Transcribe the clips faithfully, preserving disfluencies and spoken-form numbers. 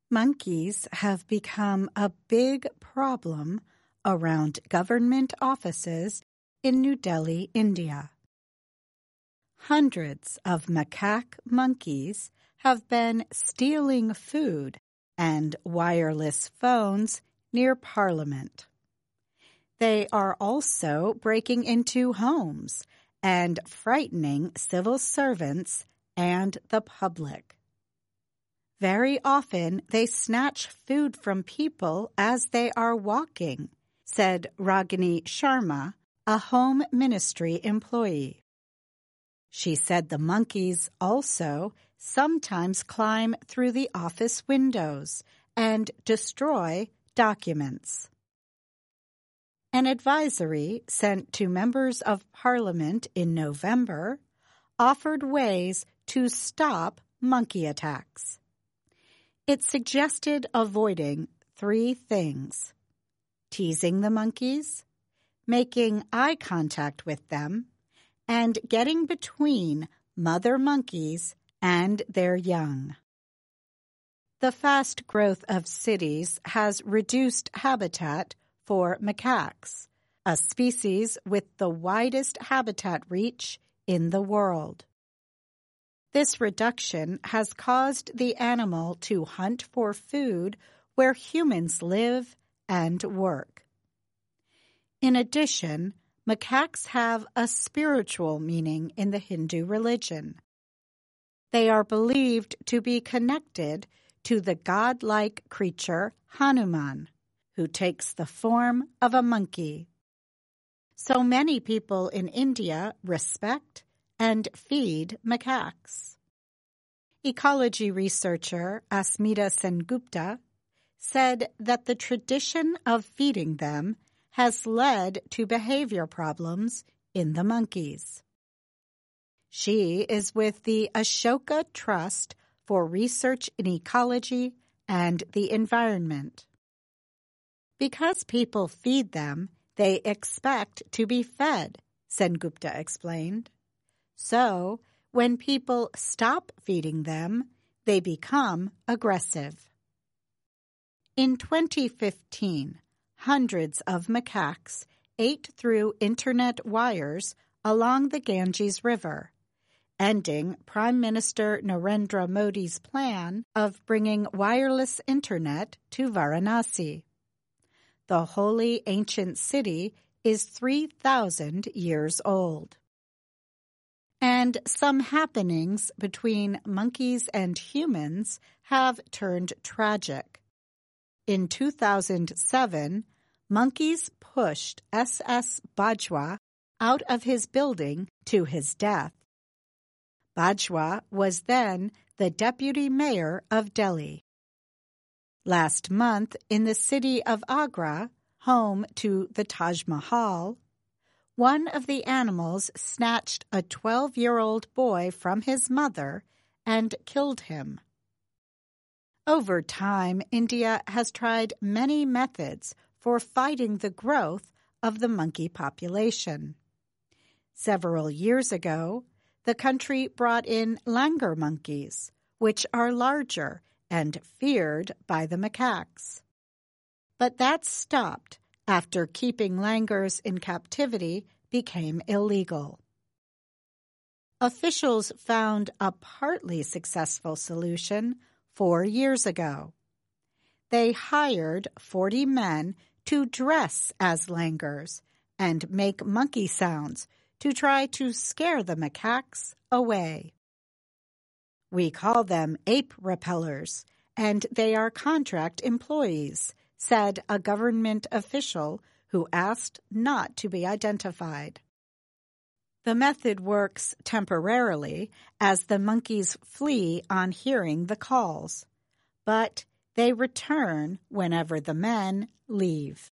Monkeys have become a big problem around government offices in New Delhi, India. Hundreds of macaque monkeys have been stealing food and wireless phones near Parliament. They are also breaking into homes and frightening civil servants and the public. Very often they snatch food from people as they are walking, said Ragini Sharma, a home ministry employee. She said the monkeys also sometimes climb through the office windows and destroy documents. An advisory sent to members of Parliament in November offered ways to stop monkey attacks. It suggested avoiding three things: teasing the monkeys, making eye contact with them, and getting between mother monkeys and their young. The fast growth of cities has reduced habitat for macaques, a species with the widest habitat reach in the world. This reduction has caused the animal to hunt for food where humans live and work. In addition, macaques have a spiritual meaning in the Hindu religion. They are believed to be connected to the godlike creature Hanuman, who takes the form of a monkey. So many people in India respect and feed macaques. Ecology researcher Asmita Sengupta said that the tradition of feeding them has led to behavior problems in the monkeys. She is with the Ashoka Trust for Research in Ecology and the Environment. Because people feed them, they expect to be fed, Sengupta explained. So, when people stop feeding them, they become aggressive. In twenty fifteen, hundreds of macaques ate through internet wires along the Ganges River, ending Prime Minister Narendra Modi's plan of bringing wireless internet to Varanasi. The holy ancient city is three thousand years old. And some happenings between monkeys and humans have turned tragic. In two thousand seven, monkeys pushed S S Bajwa out of his building to his death. Bajwa was then the deputy mayor of Delhi. Last month, in the city of Agra, home to the Taj Mahal, one of the animals snatched a twelve-year-old boy from his mother and killed him. Over time, India has tried many methods for fighting the growth of the monkey population. Several years ago, the country brought in langur monkeys, which are larger and feared by the macaques. But that stopped after keeping langurs in captivity became illegal. Officials found a partly successful solution four years ago. They hired forty men to dress as langurs and make monkey sounds to try to scare the macaques away. We call them ape repellers, and they are contract employees, said a government official who asked not to be identified. The method works temporarily as the monkeys flee on hearing the calls, but they return whenever the men leave.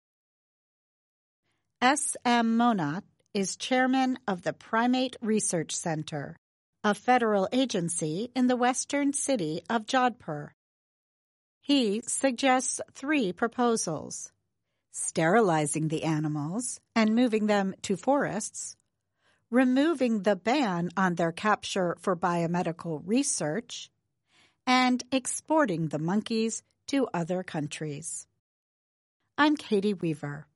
S M Monat is chairman of the Primate Research Center, a federal agency in the western city of Jodhpur. He suggests three proposals: sterilizing the animals and moving them to forests, removing the ban on their capture for biomedical research, and exporting the monkeys to other countries. I'm Katie Weaver.